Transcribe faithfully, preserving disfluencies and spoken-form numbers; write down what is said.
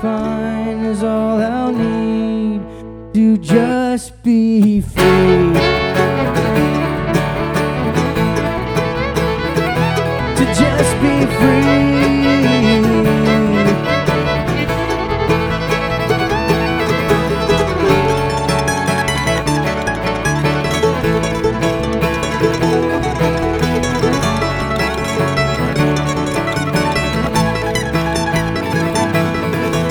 find is all I'll need to just be free.